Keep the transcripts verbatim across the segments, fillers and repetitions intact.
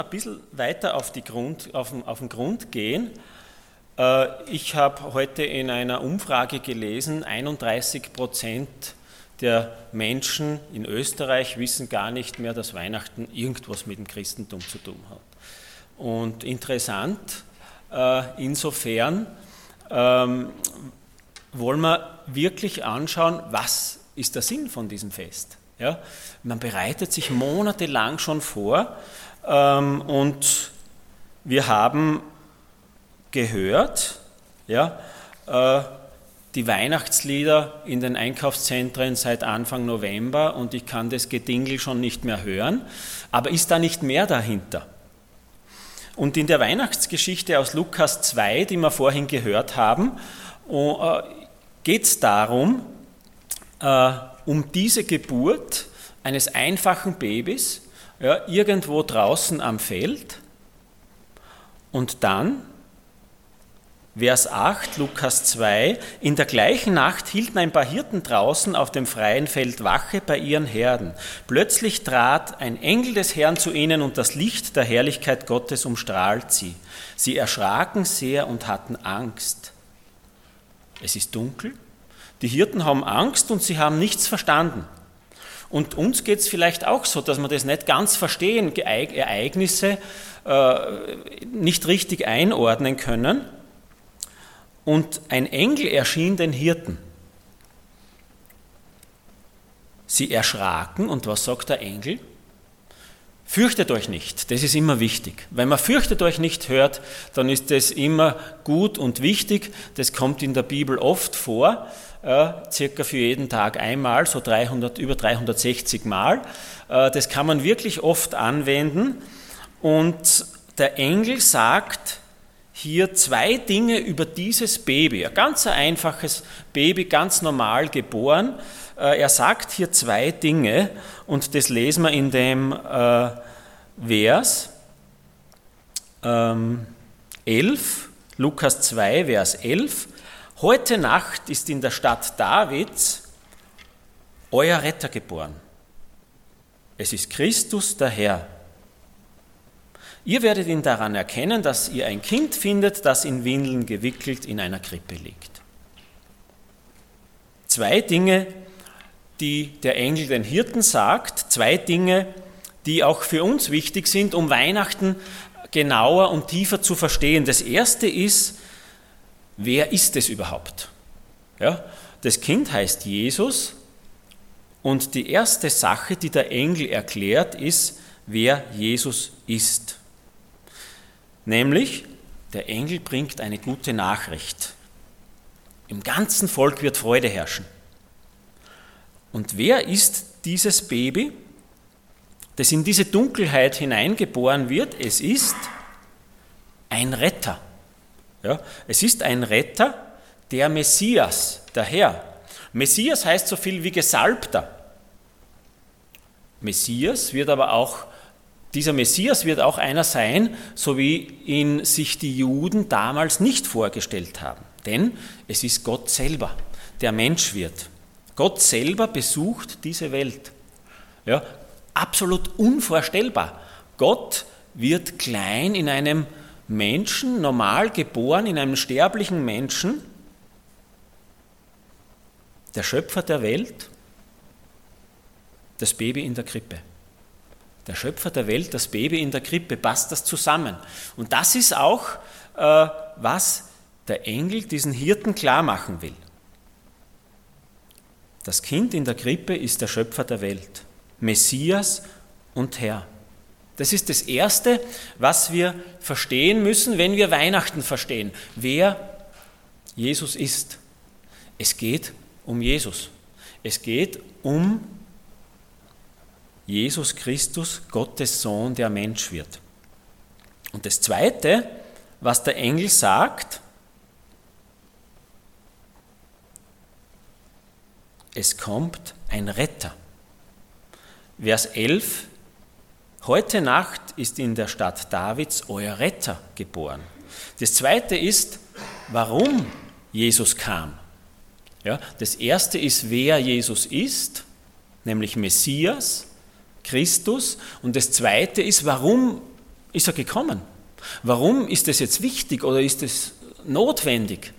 ein bisschen weiter auf, die Grund, auf, den, auf den Grund gehen. Ich habe heute in einer Umfrage gelesen, einunddreißig Prozent der Menschen in Österreich wissen gar nicht mehr, dass Weihnachten irgendwas mit dem Christentum zu tun hat. Und interessant, insofern wollen wir wirklich anschauen, was ist der Sinn von diesem Fest. Ja? Man bereitet sich monatelang schon vor und wir haben gehört, ja, äh, die Weihnachtslieder in den Einkaufszentren seit Anfang November und ich kann das Gedingel schon nicht mehr hören, aber ist da nicht mehr dahinter? Und in der Weihnachtsgeschichte aus Lukas zwei, die wir vorhin gehört haben, äh, geht es darum, äh, um diese Geburt eines einfachen Babys, ja, irgendwo draußen am Feld und dann Vers acht, Lukas zwei, in der gleichen Nacht hielten ein paar Hirten draußen auf dem freien Feld Wache bei ihren Herden. Plötzlich trat ein Engel des Herrn zu ihnen und das Licht der Herrlichkeit Gottes umstrahlt sie. Sie erschraken sehr und hatten Angst. Es ist dunkel, die Hirten haben Angst und sie haben nichts verstanden. Und uns geht es vielleicht auch so, dass wir das nicht ganz verstehen, Ereignisse äh, nicht richtig einordnen können. Und ein Engel erschien den Hirten. Sie erschraken und was sagt der Engel? Fürchtet euch nicht, das ist immer wichtig. Wenn man fürchtet euch nicht hört, dann ist das immer gut und wichtig. Das kommt in der Bibel oft vor, äh, circa für jeden Tag einmal, so dreihundert, über dreihundertsechzig Mal. Äh, das kann man wirklich oft anwenden. Und der Engel sagt hier zwei Dinge über dieses Baby, ein ganz einfaches Baby, ganz normal geboren. Er sagt hier zwei Dinge und das lesen wir in dem äh, Vers ähm, elf, Lukas zwei, Vers elf. Heute Nacht ist in der Stadt Davids euer Retter geboren. Es ist Christus, der Herr. Ihr werdet ihn daran erkennen, dass ihr ein Kind findet, das in Windeln gewickelt in einer Krippe liegt. Zwei Dinge, die der Engel den Hirten sagt, zwei Dinge, die auch für uns wichtig sind, um Weihnachten genauer und tiefer zu verstehen. Das erste ist, wer ist es überhaupt? Ja, das Kind heißt Jesus und die erste Sache, die der Engel erklärt, ist, wer Jesus ist. Nämlich, der Engel bringt eine gute Nachricht. Im ganzen Volk wird Freude herrschen. Und wer ist dieses Baby, das in diese Dunkelheit hineingeboren wird? Es ist ein Retter. Ja, es ist ein Retter, der Messias, der Herr. Messias heißt so viel wie Gesalbter. Messias wird aber auch Dieser Messias wird auch einer sein, so wie ihn sich die Juden damals nicht vorgestellt haben. Denn es ist Gott selber, der Mensch wird. Gott selber besucht diese Welt. Ja, absolut unvorstellbar. Gott wird klein in einem Menschen, normal geboren, in einem sterblichen Menschen. Der Schöpfer der Welt, das Baby in der Krippe. Der Schöpfer der Welt, das Baby in der Krippe, passt das zusammen. Und das ist auch, äh, was der Engel diesen Hirten klar machen will. Das Kind in der Krippe ist der Schöpfer der Welt, Messias und Herr. Das ist das Erste, was wir verstehen müssen, wenn wir Weihnachten verstehen, wer Jesus ist. Es geht um Jesus. Es geht um Jesus Christus, Gottes Sohn, der Mensch wird. Und das Zweite, was der Engel sagt, es kommt ein Retter. Vers elf, heute Nacht ist in der Stadt Davids euer Retter geboren. Das Zweite ist, warum Jesus kam. Ja, das Erste ist, wer Jesus ist, nämlich Messias, Christus. Und das Zweite ist, warum ist er gekommen? Warum ist es jetzt wichtig oder ist es notwendig?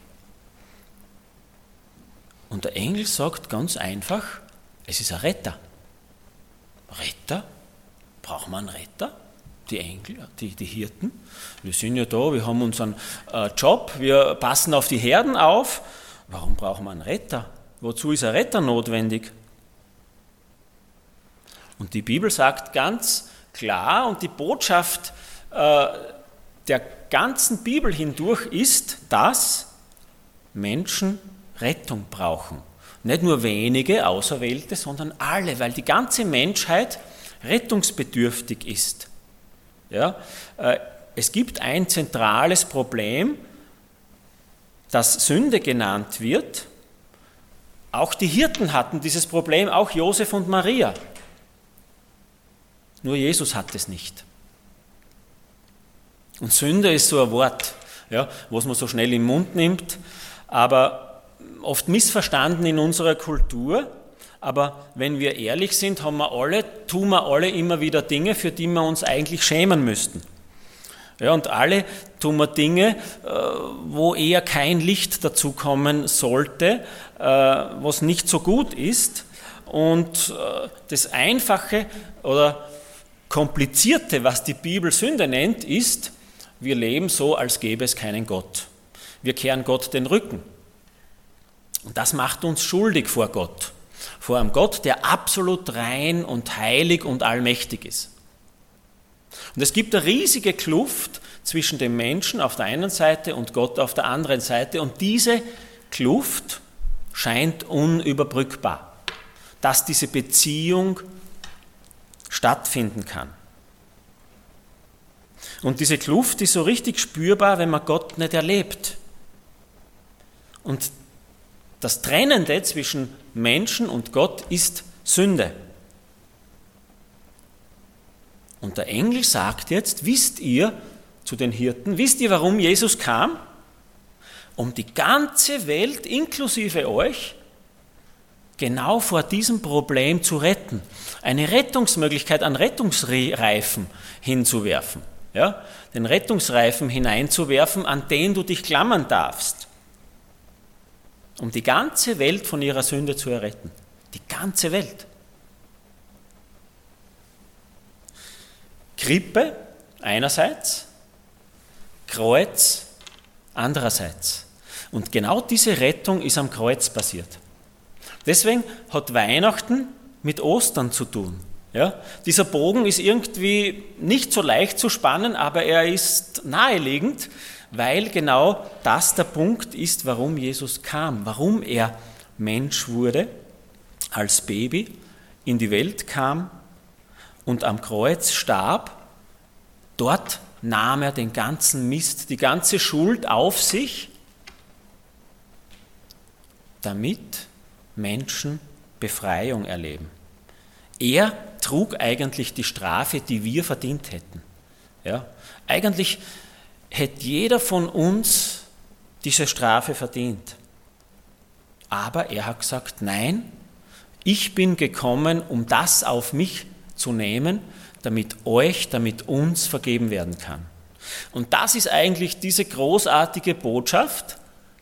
Und der Engel sagt ganz einfach, es ist ein Retter. Retter? Braucht man einen Retter? Die Engel, die, die Hirten. Wir sind ja da, wir haben unseren äh, Job, wir passen auf die Herden auf. Warum brauchen wir einen Retter? Wozu ist ein Retter notwendig? Und die Bibel sagt ganz klar, und die Botschaft äh, der ganzen Bibel hindurch ist, dass Menschen Rettung brauchen. Nicht nur wenige Auserwählte, sondern alle, weil die ganze Menschheit rettungsbedürftig ist. Ja, äh, es gibt ein zentrales Problem, das Sünde genannt wird. Auch die Hirten hatten dieses Problem, auch Josef und Maria. Nur Jesus hat es nicht. Und Sünde ist so ein Wort, ja, was man so schnell im Mund nimmt, aber oft missverstanden in unserer Kultur. Aber wenn wir ehrlich sind, haben wir alle, tun wir alle immer wieder Dinge, für die wir uns eigentlich schämen müssten. Ja, und alle tun wir Dinge, wo eher kein Licht dazukommen sollte, was nicht so gut ist. Und das Einfache oder Komplizierte, was die Bibel Sünde nennt, ist, wir leben so, als gäbe es keinen Gott. Wir kehren Gott den Rücken. Und das macht uns schuldig vor Gott. Vor einem Gott, der absolut rein und heilig und allmächtig ist. Und es gibt eine riesige Kluft zwischen dem Menschen auf der einen Seite und Gott auf der anderen Seite. Und diese Kluft scheint unüberbrückbar, dass diese Beziehung stattfinden kann. Und diese Kluft ist so richtig spürbar, wenn man Gott nicht erlebt. Und das Trennende zwischen Menschen und Gott ist Sünde. Und der Engel sagt jetzt, wisst ihr, zu den Hirten, wisst ihr, warum Jesus kam? Um die ganze Welt, inklusive euch, genau vor diesem Problem zu retten. Eine Rettungsmöglichkeit, einen Rettungsreifen hinzuwerfen. Ja? Den Rettungsreifen hineinzuwerfen, an den du dich klammern darfst. Um die ganze Welt von ihrer Sünde zu erretten. Die ganze Welt. Krippe einerseits, Kreuz andererseits. Und genau diese Rettung ist am Kreuz passiert. Deswegen hat Weihnachten mit Ostern zu tun. Ja? Dieser Bogen ist irgendwie nicht so leicht zu spannen, aber er ist naheliegend, weil genau das der Punkt ist, warum Jesus kam, warum er Mensch wurde, als Baby in die Welt kam und am Kreuz starb. Dort nahm er den ganzen Mist, die ganze Schuld auf sich, damit Menschen Befreiung erleben. Er trug eigentlich die Strafe, die wir verdient hätten. Ja? Eigentlich hätte jeder von uns diese Strafe verdient. Aber er hat gesagt, nein, ich bin gekommen, um das auf mich zu nehmen, damit euch, damit uns vergeben werden kann. Und das ist eigentlich diese großartige Botschaft,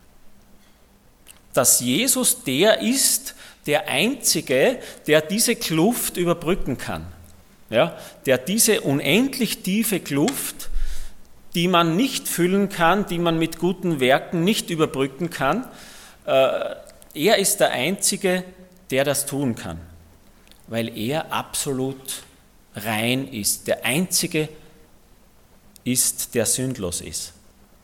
dass Jesus der ist, der Einzige, der diese Kluft überbrücken kann. Ja, der diese unendlich tiefe Kluft, die man nicht füllen kann, die man mit guten Werken nicht überbrücken kann, äh, er ist der Einzige, der das tun kann, weil er absolut rein ist. Der Einzige ist, der sündlos ist.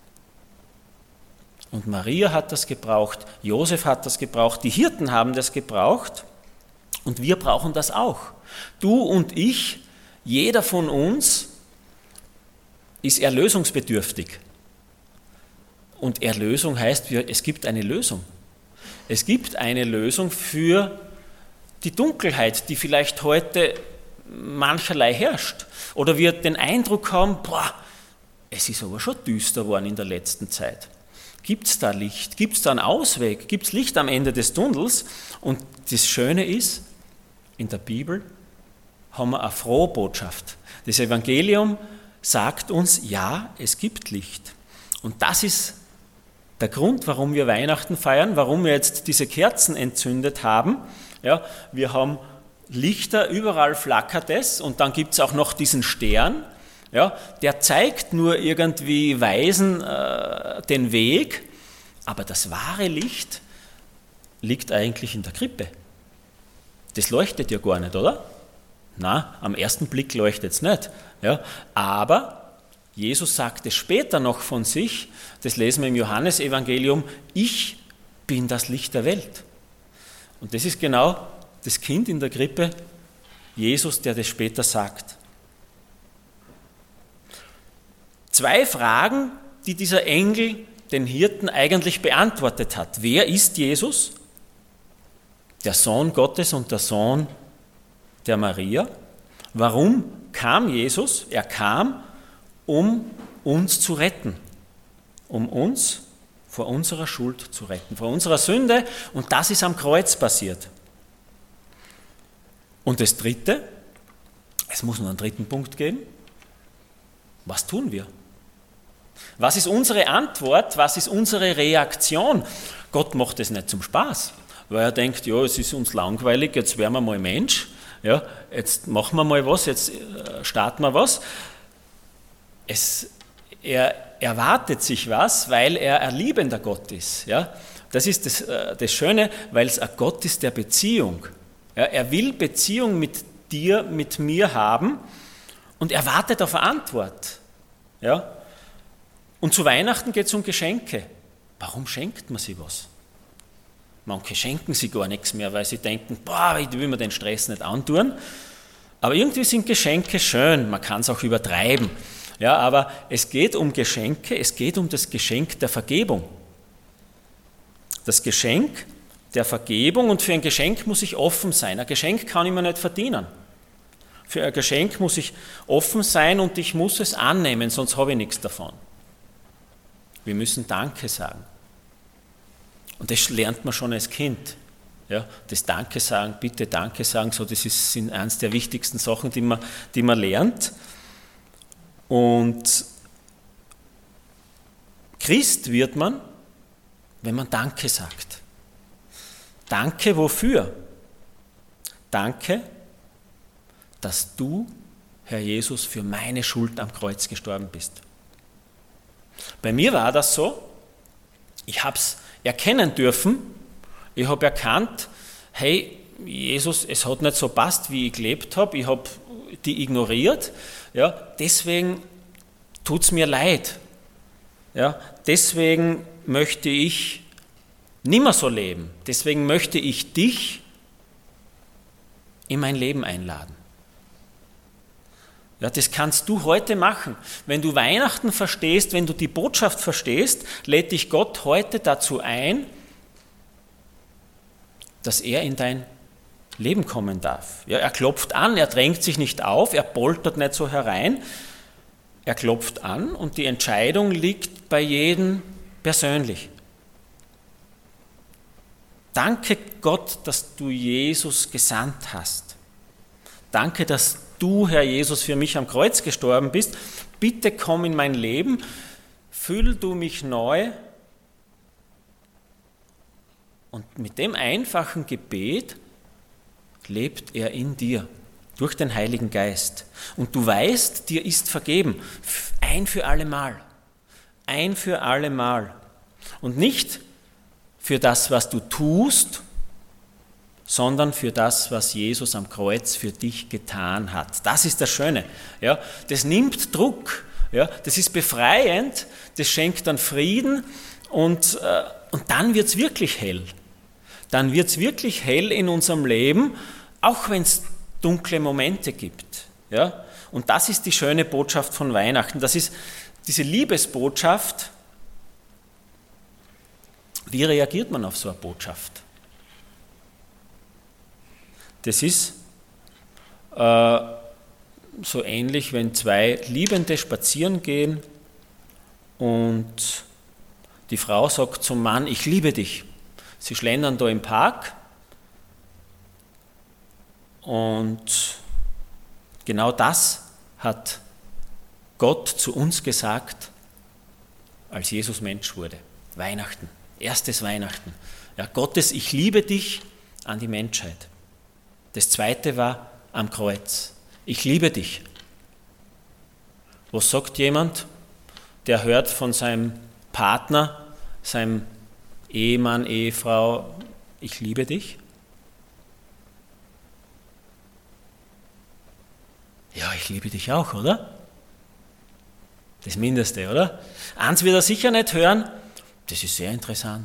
Und Maria hat das gebraucht, Josef hat das gebraucht, die Hirten haben das gebraucht und wir brauchen das auch. Du und ich, jeder von uns ist erlösungsbedürftig. Und Erlösung heißt, es gibt eine Lösung. Es gibt eine Lösung für die Dunkelheit, die vielleicht heute mancherlei herrscht. Oder wir den Eindruck haben, boah, es ist aber schon düster geworden in der letzten Zeit. Gibt es da Licht? Gibt es da einen Ausweg? Gibt es Licht am Ende des Tunnels? Und das Schöne ist, in der Bibel haben wir eine frohe Botschaft. Das Evangelium sagt uns, ja, es gibt Licht. Und das ist der Grund, warum wir Weihnachten feiern, warum wir jetzt diese Kerzen entzündet haben. Ja, wir haben Lichter, überall flackert es und dann gibt es auch noch diesen Stern. Ja, der zeigt nur irgendwie Weisen äh, den Weg, aber das wahre Licht liegt eigentlich in der Krippe. Das leuchtet ja gar nicht, oder? Na, am ersten Blick leuchtet es nicht. Ja, aber Jesus sagte später noch von sich, das lesen wir im Johannesevangelium, ich bin das Licht der Welt. Und das ist genau das Kind in der Krippe, Jesus, der das später sagt. Zwei Fragen, die dieser Engel den Hirten eigentlich beantwortet hat. Wer ist Jesus? Der Sohn Gottes und der Sohn der Maria. Warum kam Jesus? Er kam, um uns zu retten, um uns vor unserer Schuld zu retten, vor unserer Sünde, und das ist am Kreuz passiert. Und das Dritte, es muss noch einen dritten Punkt geben, was tun wir? Was ist unsere Antwort, was ist unsere Reaktion? Gott macht es nicht zum Spaß, weil er denkt, ja, es ist uns langweilig, jetzt werden wir mal Mensch, ja, jetzt machen wir mal was, jetzt starten wir was. Es, er erwartet sich was, weil er ein liebender Gott ist. Ja? Das ist das, das Schöne, weil es ein Gott ist der Beziehung. Ja? Er will Beziehung mit dir, mit mir haben und er wartet auf eine Antwort. Ja? Und zu Weihnachten geht es um Geschenke. Warum schenkt man sich was? Manche schenken sich gar nichts mehr, weil sie denken, boah, ich will mir den Stress nicht antun. Aber irgendwie sind Geschenke schön, man kann es auch übertreiben. Ja, aber es geht um Geschenke, es geht um das Geschenk der Vergebung. Das Geschenk der Vergebung, und für ein Geschenk muss ich offen sein. Ein Geschenk kann ich mir nicht verdienen. Für ein Geschenk muss ich offen sein und ich muss es annehmen, sonst habe ich nichts davon. Wir müssen Danke sagen. Und das lernt man schon als Kind. Ja, das Danke sagen, bitte Danke sagen, so, das ist, sind eines der wichtigsten Sachen, die man, die man lernt. Und Christ wird man, wenn man Danke sagt. Danke wofür? Danke, dass du, Herr Jesus, für meine Schuld am Kreuz gestorben bist. Bei mir war das so, ich habe es erkennen dürfen, ich habe erkannt, hey, Jesus, es hat nicht so passt, wie ich gelebt habe, ich habe die ignoriert, ja, deswegen tut es mir leid, ja, deswegen möchte ich nicht mehr so leben, deswegen möchte ich dich in mein Leben einladen. Ja, das kannst du heute machen. Wenn du Weihnachten verstehst, wenn du die Botschaft verstehst, lädt dich Gott heute dazu ein, dass er in dein Leben kommen darf. Ja, er klopft an, er drängt sich nicht auf, er poltert nicht so herein. Er klopft an und die Entscheidung liegt bei jedem persönlich. Danke Gott, dass du Jesus gesandt hast. Danke, dass du, Herr Jesus, für mich am Kreuz gestorben bist. Bitte komm in mein Leben, füll du mich neu. Und mit dem einfachen Gebet lebt er in dir, durch den Heiligen Geist. Und du weißt, dir ist vergeben, ein für alle Mal, ein für alle Mal. Und nicht für das, was du tust, sondern für das, was Jesus am Kreuz für dich getan hat. Das ist das Schöne. Ja, das nimmt Druck, ja, das ist befreiend, das schenkt dann Frieden und, äh, und dann wird es wirklich hell. Dann wird es wirklich hell in unserem Leben, auch wenn es dunkle Momente gibt. Ja? Und das ist die schöne Botschaft von Weihnachten. Das ist diese Liebesbotschaft. Wie reagiert man auf so eine Botschaft? Das ist äh, so ähnlich, wenn zwei Liebende spazieren gehen und die Frau sagt zum Mann, ich liebe dich. Sie schlendern da im Park und genau das hat Gott zu uns gesagt, als Jesus Mensch wurde. Weihnachten, erstes Weihnachten. Ja, Gottes Ich liebe dich an die Menschheit. Das zweite war am Kreuz. Ich liebe dich. Was sagt jemand, der hört von seinem Partner, seinem Ehemann, Ehefrau, ich liebe dich? Ja, ich liebe dich auch, oder? Das Mindeste, oder? Eins wird er sicher nicht hören, das ist sehr interessant.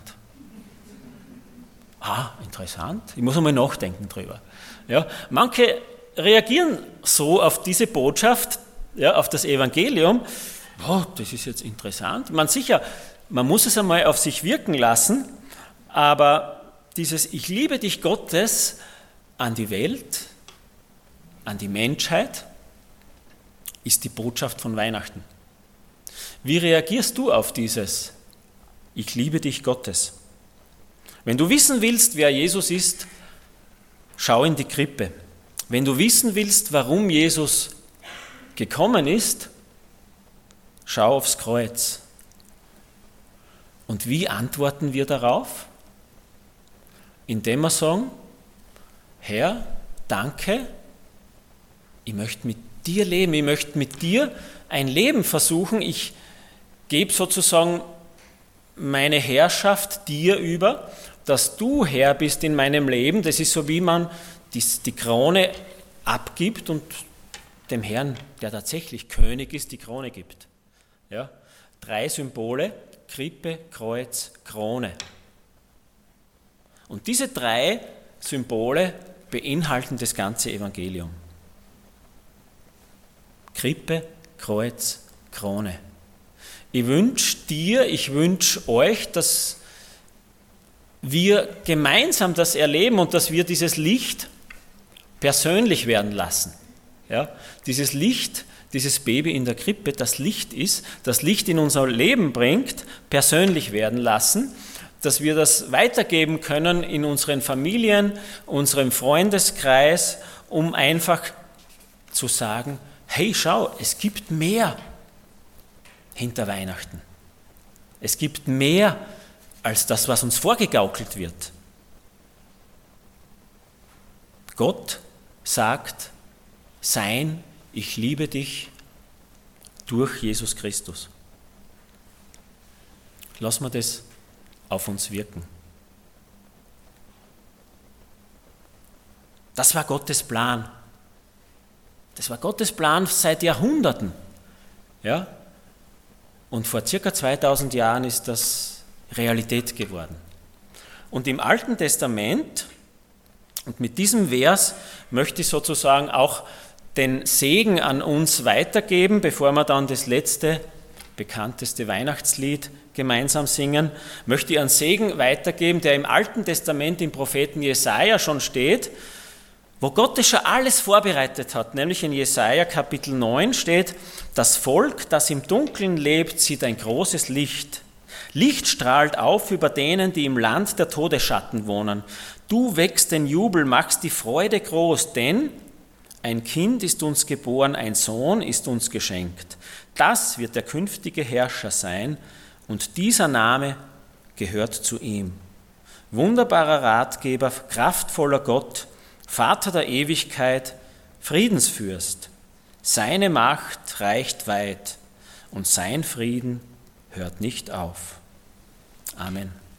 Ah, interessant. Ich muss einmal nachdenken drüber. Ja, manche reagieren so auf diese Botschaft, ja, auf das Evangelium. Oh, das ist jetzt interessant. Man sicher, man muss es einmal auf sich wirken lassen, aber dieses Ich liebe dich Gottes an die Welt, an die Menschheit, ist die Botschaft von Weihnachten. Wie reagierst du auf dieses Ich liebe dich Gottes? Wenn du wissen willst, wer Jesus ist, schau in die Krippe. Wenn du wissen willst, warum Jesus gekommen ist, schau aufs Kreuz. Und wie antworten wir darauf? Indem wir sagen, Herr, danke, ich möchte mit dir leben, ich möchte mit dir ein Leben versuchen, ich gebe sozusagen meine Herrschaft dir über, dass du Herr bist in meinem Leben. Das ist so, wie man die, die Krone abgibt und dem Herrn, der tatsächlich König ist, die Krone gibt. Ja? Drei Symbole, Krippe, Kreuz, Krone. Und diese drei Symbole beinhalten das ganze Evangelium. Krippe, Kreuz, Krone. Ich wünsche dir, ich wünsche euch, dass wir gemeinsam das erleben und dass wir dieses Licht persönlich werden lassen. Ja? Dieses Licht, dieses Baby in der Krippe, das Licht ist, das Licht in unser Leben bringt, persönlich werden lassen, dass wir das weitergeben können in unseren Familien, unserem Freundeskreis, um einfach zu sagen, hey, schau, es gibt mehr hinter Weihnachten. Es gibt mehr als das, was uns vorgegaukelt wird. Gott sagt, sein, ich liebe dich durch Jesus Christus. Lass mal das auf uns wirken. Das war Gottes Plan. Das war Gottes Plan seit Jahrhunderten. Ja? Und vor circa zweitausend Jahren ist das Realität geworden. Und im Alten Testament, und mit diesem Vers möchte ich sozusagen auch den Segen an uns weitergeben, bevor wir dann das letzte, bekannteste Weihnachtslied gemeinsam singen, möchte ich einen Segen weitergeben, der im Alten Testament im Propheten Jesaja schon steht, wo Gott es schon alles vorbereitet hat, nämlich in Jesaja Kapitel neun steht, das Volk, das im Dunkeln lebt, sieht ein großes Licht. Licht strahlt auf über denen, die im Land der Todesschatten wohnen. Du wächst den Jubel, machst die Freude groß, denn ein Kind ist uns geboren, ein Sohn ist uns geschenkt. Das wird der künftige Herrscher sein und dieser Name gehört zu ihm. Wunderbarer Ratgeber, kraftvoller Gott, Vater der Ewigkeit, Friedensfürst. Seine Macht reicht weit und sein Frieden hört nicht auf. Amen.